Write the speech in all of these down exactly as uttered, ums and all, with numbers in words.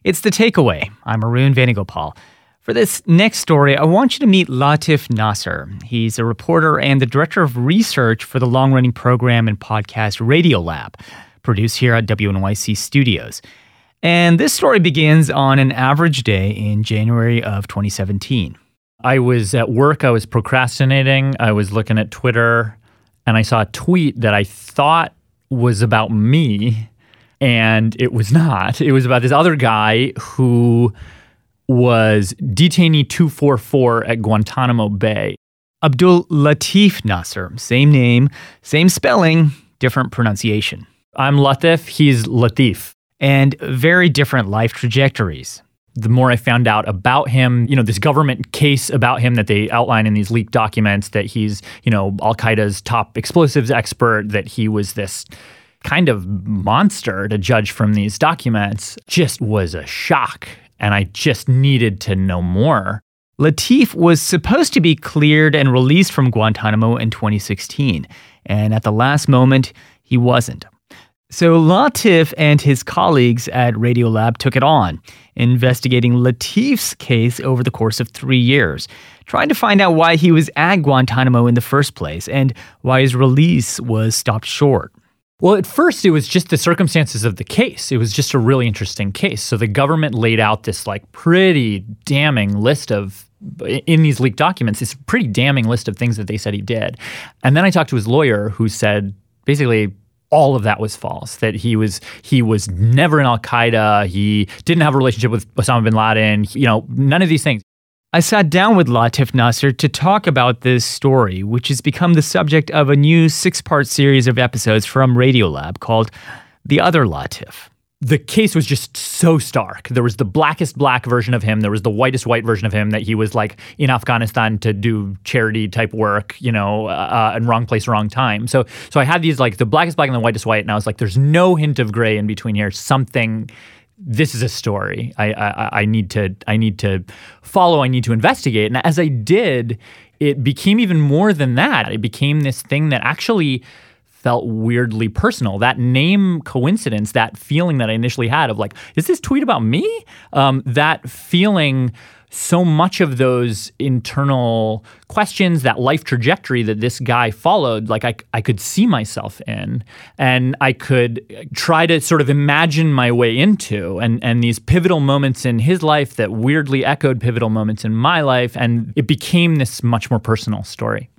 It's The Takeaway. I'm Arun Venugopal. For this next story, I want you to meet Latif Nasser. He's a reporter and the director of research for the long-running program and podcast Radiolab, produced here at W N Y C Studios. And this story begins on an average day in January of twenty seventeen. I was at work, I was procrastinating, I was looking at Twitter, and I saw a tweet that I thought was about me, and it was not. It was about this other guy who was detainee two forty-four at Guantanamo Bay. Abdul Latif Nasser, same name, same spelling, different pronunciation. I'm Latif, he's Latif. And very different life trajectories. The more I found out about him, you know, this government case about him that they outline in these leaked documents, that he's, you know, Al-Qaeda's top explosives expert, that he was this kind of monster to judge from these documents, just was a shock. And I just needed to know more. Latif was supposed to be cleared and released from Guantanamo in twenty sixteen. And at the last moment, he wasn't. So Latif and his colleagues at Radiolab took it on, investigating Latif's case over the course of three years, trying to find out why he was at Guantanamo in the first place and why his release was stopped short. Well, at first, it was just the circumstances of the case. It was just a really interesting case. So the government laid out this like pretty damning list of, in these leaked documents, this pretty damning list of things that they said he did. And then I talked to his lawyer who said basically all of that was false, that he was he was never in Al-Qaeda, he didn't have a relationship with Osama bin Laden, you know, none of these things. I sat down with Latif Nasser to talk about this story, which has become the subject of a new six-part series of episodes from Radiolab called The Other Latif. The case was just so stark. There was the blackest black version of him. There was the whitest white version of him, that he was like in Afghanistan to do charity type work, you know, uh, in wrong place, wrong time. So so I had these like the blackest black and the whitest white, and I was like, there's no hint of gray in between here. Something, this is a story. I, I I need to I need to follow. I need to investigate. And as I did, it became even more than that. It became this thing that actually felt weirdly personal. That name coincidence, that feeling that I initially had of like, is this tweet about me? Um, that feeling, so much of those internal questions, that life trajectory that this guy followed, like I, I could see myself in, and I could try to sort of imagine my way into, and, and these pivotal moments in his life that weirdly echoed pivotal moments in my life, and it became this much more personal story.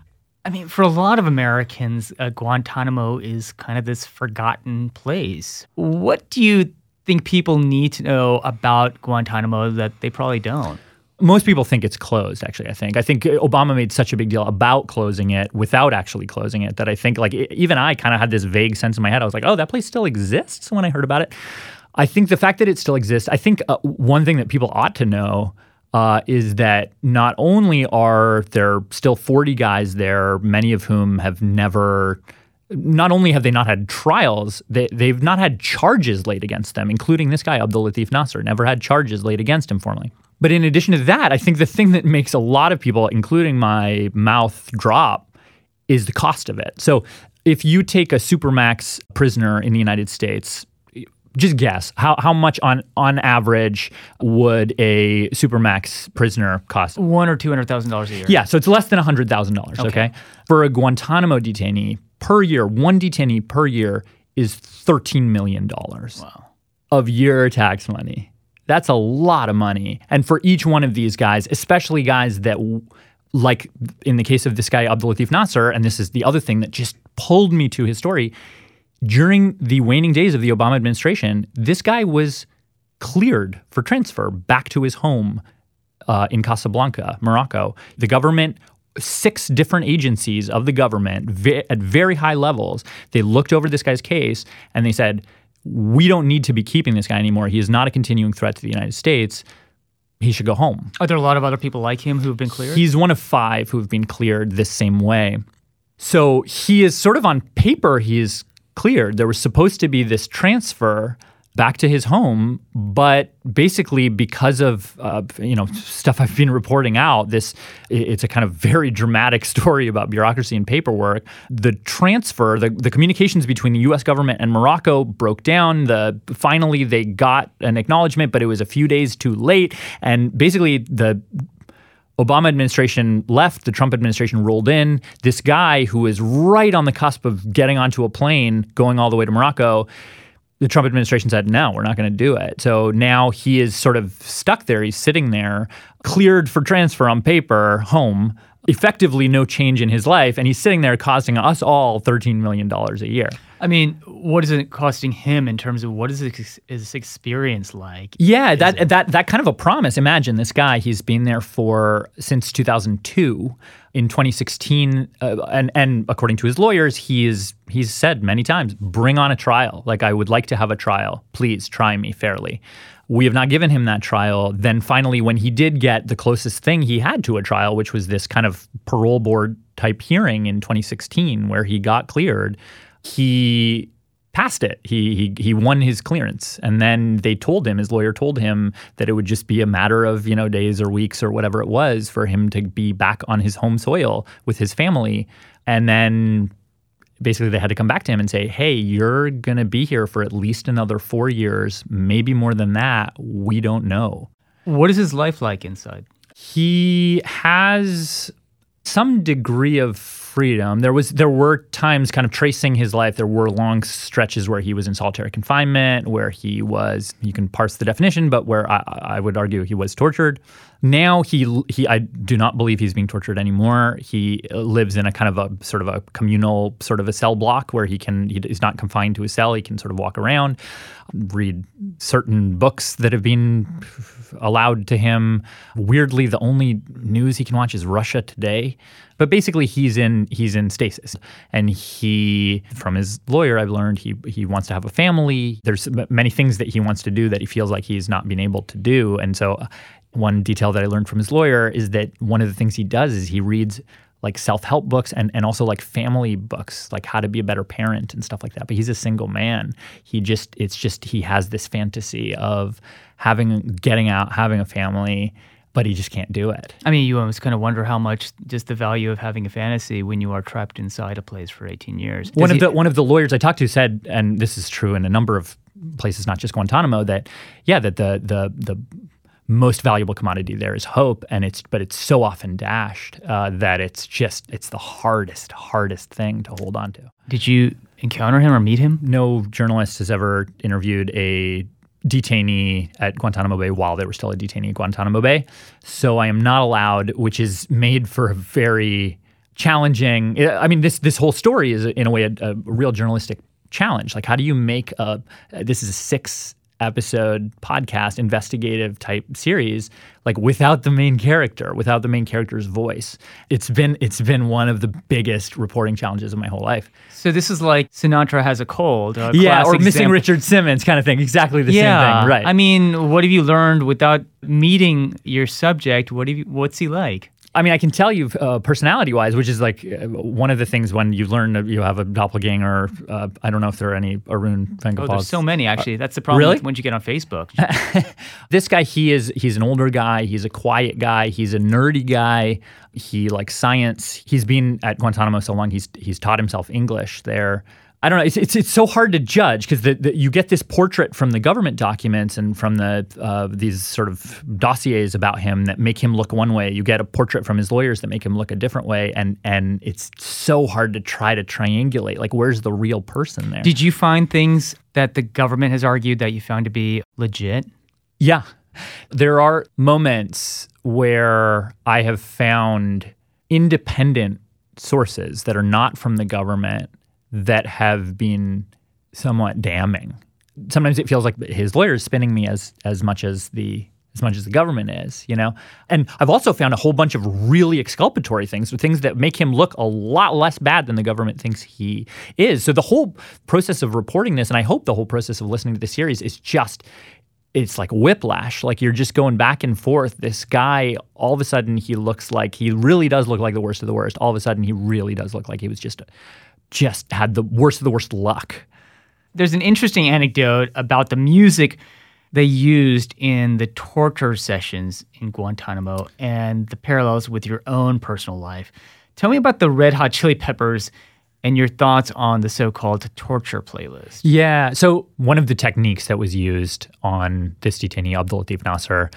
I mean, for a lot of Americans, uh, Guantanamo is kind of this forgotten place. What do you think people need to know about Guantanamo that they probably don't? Most people think it's closed, actually, I think. I think Obama made such a big deal about closing it without actually closing it that I think, like, even I kind of had this vague sense in my head. I was like, oh, that place still exists when I heard about it. I think the fact that it still exists, I think uh, one thing that people ought to know Uh, is that not only are there still forty guys there, many of whom have never, not only have they not had trials, they, they've not had charges laid against them, including this guy, Abdul Latif Nasser, never had charges laid against him formally. But in addition to that, I think the thing that makes a lot of people, including my mouth, drop is the cost of it. So if you take a Supermax prisoner in the United States, just guess, how how much on on average would a Supermax prisoner cost? One or two hundred thousand dollars a year. Yeah, so it's less than a hundred thousand dollars. Okay. Okay, for a Guantanamo detainee per year, one detainee per year is thirteen million dollars. Wow. Of your tax money. That's a lot of money, and for each one of these guys, especially guys that, like in the case of this guy Abdul Latif Nasser, and this is the other thing that just pulled me to his story. During the waning days of the Obama administration, this guy was cleared for transfer back to his home uh, in Casablanca, Morocco. The government, six different agencies of the government ve- at very high levels, they looked over this guy's case and they said, we don't need to be keeping this guy anymore. He is not a continuing threat to the United States. He should go home. Are there a lot of other people like him who've been cleared? He's one of five who've been cleared this same way. So he is sort of on paper, he is cleared. There was supposed to be this transfer back to his home. But basically, because of uh, you know stuff I've been reporting out, this it's a kind of very dramatic story about bureaucracy and paperwork. The transfer, the, the communications between the U S government and Morocco broke down. The finally they got an acknowledgement, but it was a few days too late. And basically, the Obama administration left, the Trump administration rolled in. This guy who is right on the cusp of getting onto a plane, going all the way to Morocco, the Trump administration said, no, we're not going to do it. So now he is sort of stuck there. He's sitting there, cleared for transfer on paper, home, effectively no change in his life. And he's sitting there costing us all thirteen million dollars a year. I mean, what is it costing him in terms of what is this, is this experience like? Yeah, Is that it- that that kind of a promise. Imagine this guy, he's been there for since two thousand two. In twenty sixteen, uh, and and according to his lawyers, he is he's said many times, bring on a trial. Like, I would like to have a trial. Please try me fairly. We have not given him that trial. Then finally, when he did get the closest thing he had to a trial, which was this kind of parole board type hearing in twenty sixteen where he got cleared, he passed it. He, he he won his clearance. And then they told him, his lawyer told him that it would just be a matter of, you know, days or weeks or whatever it was for him to be back on his home soil with his family. And then basically they had to come back to him and say, hey, you're going to be here for at least another four years, maybe more than that. We don't know. What is his life like inside? He has some degree of freedom. There was there were times kind of tracing his life. There were long stretches where he was in solitary confinement, where he was, you can parse the definition, but where I, I would argue he was tortured. Now he he I do not believe he's being tortured anymore. He lives in a kind of a sort of a communal sort of a cell block where he can he is not confined to a cell. He can sort of walk around, read certain books that have been allowed to him. Weirdly, the only news he can watch is Russia Today. But basically, he's in he's in stasis, and he, from his lawyer, I've learned he he wants to have a family. There's many things that he wants to do that he feels like he's not been able to do, and so one detail that I learned from his lawyer is that one of the things he does is he reads like self-help books and, and also like family books, like how to be a better parent and stuff like that. But he's a single man. He just, it's just, he has this fantasy of having, getting out, having a family, but he just can't do it. I mean, you almost kind of wonder how much just the value of having a fantasy when you are trapped inside a place for eighteen years. Does One of he- the one of the lawyers I talked to said, and this is true in a number of places, not just Guantanamo, that yeah, that the the the most valuable commodity there is hope, and it's but it's so often dashed uh, that it's just it's the hardest hardest thing to hold on to. Did you encounter him or meet him? No journalist has ever interviewed a detainee at Guantanamo Bay while they were still a detainee at Guantanamo Bay. So I am not allowed, which is made for a very challenging, I mean, this this whole story is in a way a, a real journalistic challenge. Like, how do you make a, this is a six episode podcast, investigative type series, like without the main character, without the main character's voice. It's been it's been one of the biggest reporting challenges of my whole life. So this is like Sinatra has a cold. A Yeah, or classic missing example. Richard Simmons kind of thing. Exactly the Yeah, same thing, right? I mean, what have you learned without meeting your subject? What have you, what's he like? I mean, I can tell you uh, personality-wise, which is like uh, one of the things when you learn that you have a doppelganger. Uh, I don't know if there are any Arun Venkapads. Oh, there's so many actually. That's the problem really? with once you get on Facebook. This guy, he is he's an older guy. He's a quiet guy. He's a nerdy guy. He likes science. He's been at Guantanamo so long. He's he's taught himself English there. I don't know. It's it's, it's so hard to judge because the, the, you get this portrait from the government documents and from the uh, these sort of dossiers about him that make him look one way. You get a portrait from his lawyers that make him look a different way, and and it's so hard to try to triangulate. Like, where's the real person there? Did you find things that the government has argued that you found to be legit? Yeah. There are moments where I have found independent sources that are not from the government that have been somewhat damning. Sometimes it feels like his lawyer is spinning me as as much as the as much as the government is, you know? And I've also found a whole bunch of really exculpatory things, things that make him look a lot less bad than the government thinks he is. So the whole process of reporting this, and I hope the whole process of listening to the series, is just, it's like whiplash. Like, you're just going back and forth. This guy, all of a sudden, he looks like, he really does look like the worst of the worst. All of a sudden, he really does look like he was just, just had the worst of the worst luck. There's an interesting anecdote about the music they used in the torture sessions in Guantanamo and the parallels with your own personal life. Tell me about the Red Hot Chili Peppers and your thoughts on the so-called torture playlist. Yeah. So one of the techniques that was used on this detainee, Abdul Latif Nasser,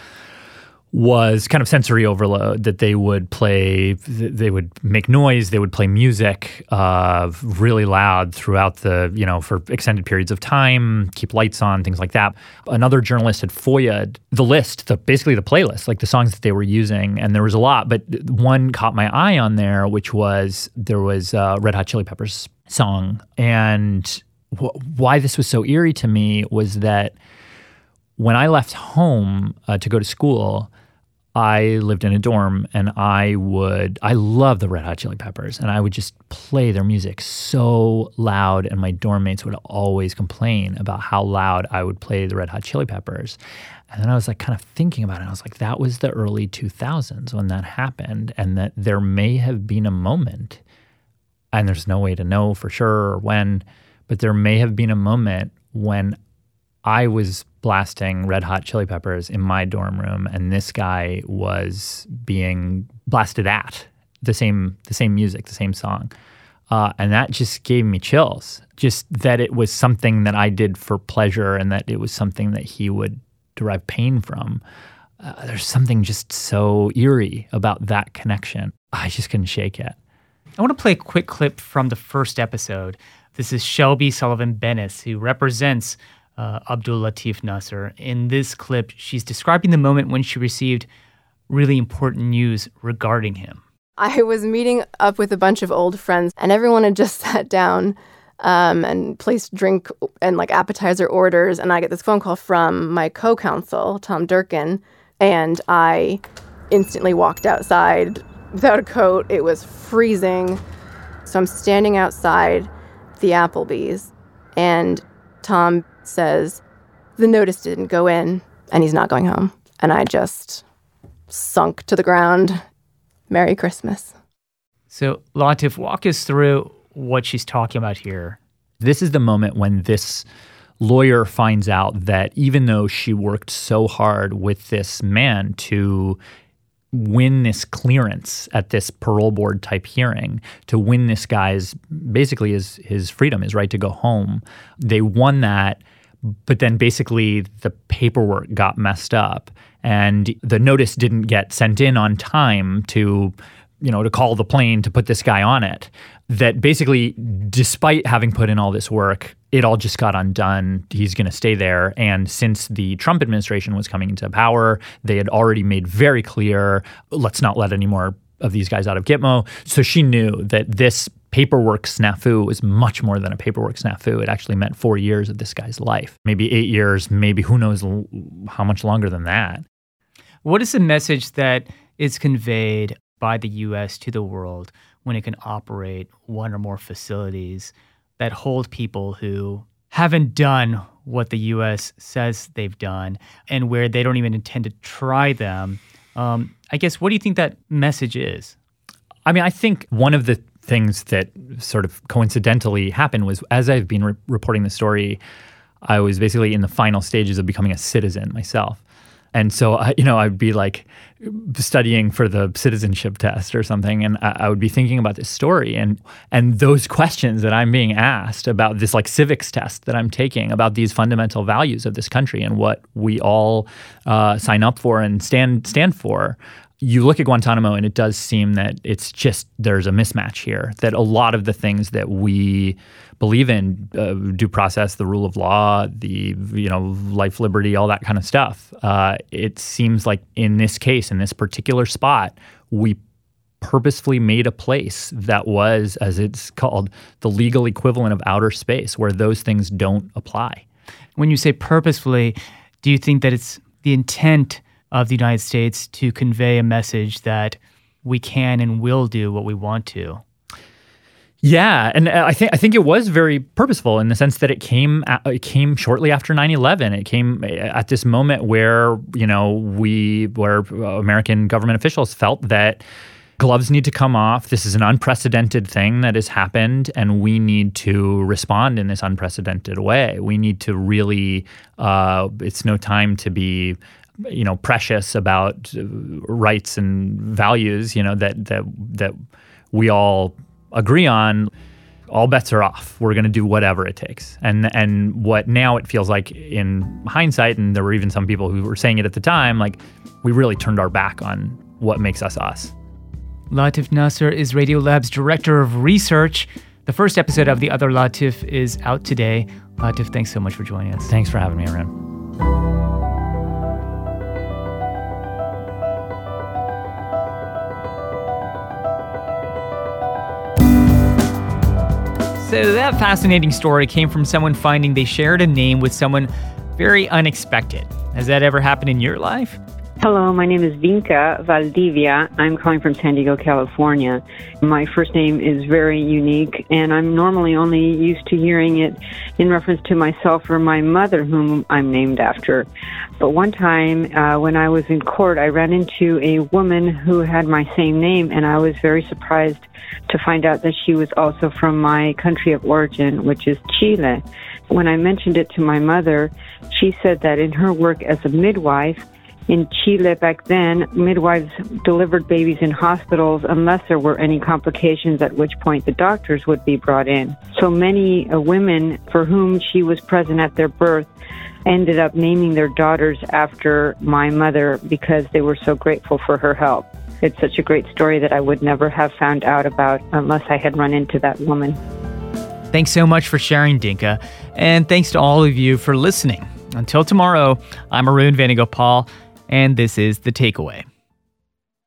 was kind of sensory overload, that they would play, they would make noise, they would play music uh, really loud throughout the, you know, for extended periods of time, keep lights on, things like that. Another journalist had F O I A'd the list, the, basically the playlist, like the songs that they were using, and there was a lot, but one caught my eye on there, which was, there was a Red Hot Chili Peppers song, and wh- why this was so eerie to me was that when I left home uh, to go to school, I lived in a dorm, and I would, I love the Red Hot Chili Peppers, and I would just play their music so loud, and my dorm mates would always complain about how loud I would play the Red Hot Chili Peppers. And then I was like kind of thinking about it, and I was like, that was the early two thousands when that happened, and that there may have been a moment, and there's no way to know for sure or when, but there may have been a moment when I was blasting Red Hot Chili Peppers in my dorm room, and this guy was being blasted at the same the same music, the same song. Uh, and that just gave me chills, just that it was something that I did for pleasure and that it was something that he would derive pain from. Uh, there's something just so eerie about that connection. I just couldn't shake it. I want to play a quick clip from the first episode. This is Shelby Sullivan Bennis, who represents Uh, Abdul Latif Nasser. In this clip, she's describing the moment when she received really important news regarding him. I was meeting up with a bunch of old friends, and everyone had just sat down um, and placed drink and like appetizer orders, and I get this phone call from my co-counsel, Tom Durkin, and I instantly walked outside without a coat. It was freezing. So I'm standing outside the Applebee's, and Tom says, the notice didn't go in, and he's not going home. And I just sunk to the ground. Merry Christmas. So, Latif, walk us through what she's talking about here. This is the moment when this lawyer finds out that even though she worked so hard with this man to win this clearance at this parole board type hearing, to win this guy's, basically his, his freedom, his right to go home, they won that. But then basically the paperwork got messed up, and the notice didn't get sent in on time to, you know, to call the plane to put this guy on it. That basically, despite having put in all this work, it all just got undone. He's going to stay there. And since the Trump administration was coming into power, they had already made very clear, let's not let any more of these guys out of Gitmo. So she knew that this paperwork snafu was much more than a paperwork snafu. It actually meant four years of this guy's life, maybe eight years, maybe who knows l- how much longer than that. What is the message that is conveyed by the U S to the world when it can operate one or more facilities that hold people who haven't done what the U S says they've done, and where they don't even intend to try them? Um, I guess, what do you think that message is? I mean, I think one of the things that sort of coincidentally happened was, as I've been re- reporting the story, I was basically in the final stages of becoming a citizen myself. And so, I, you know, I'd be like studying for the citizenship test or something, and I, I would be thinking about this story and and those questions that I'm being asked about this like civics test that I'm taking about these fundamental values of this country and what we all uh, sign up for and stand stand for. You look at Guantanamo, and it does seem that it's just, there's a mismatch here, that a lot of the things that we believe in, uh, due process, the rule of law, the, you know, life, liberty, all that kind of stuff, uh, it seems like in this case, in this particular spot, we purposefully made a place that was, as it's called, the legal equivalent of outer space, where those things don't apply. When you say purposefully, do you think that it's the intent of the United States to convey a message that we can and will do what we want to? Yeah, and I think I think it was very purposeful in the sense that it came it came shortly after nine eleven. It came at this moment where, you know, we where American government officials felt that gloves need to come off. This is an unprecedented thing that has happened, and we need to respond in this unprecedented way. We need to really, uh, it's no time to be, you know, precious about rights and values, you know, that that that we all agree on. All bets are off. We're going to do whatever it takes. And and what now it feels like in hindsight, and there were even some people who were saying it at the time, like we really turned our back on what makes us us. Latif Nasser is Radiolab's Director of Research. The first episode of The Other Latif is out today. Latif, thanks so much for joining us. Thanks for having me, Arun. So that fascinating story came from someone finding they shared a name with someone very unexpected. Has that ever happened in your life? Hello, my name is Vinca Valdivia. I'm calling from San Diego, California. My first name is very unique, and I'm normally only used to hearing it in reference to myself or my mother, whom I'm named after. But one time uh, when I was in court, I ran into a woman who had my same name, and I was very surprised to find out that she was also from my country of origin, which is Chile. When I mentioned it to my mother, she said that in her work as a midwife, in Chile back then, midwives delivered babies in hospitals unless there were any complications, at which point the doctors would be brought in. So many uh, women for whom she was present at their birth ended up naming their daughters after my mother because they were so grateful for her help. It's such a great story that I would never have found out about unless I had run into that woman. Thanks so much for sharing, Dinka. And thanks to all of you for listening. Until tomorrow, I'm Arun Venugopal, and this is The Takeaway.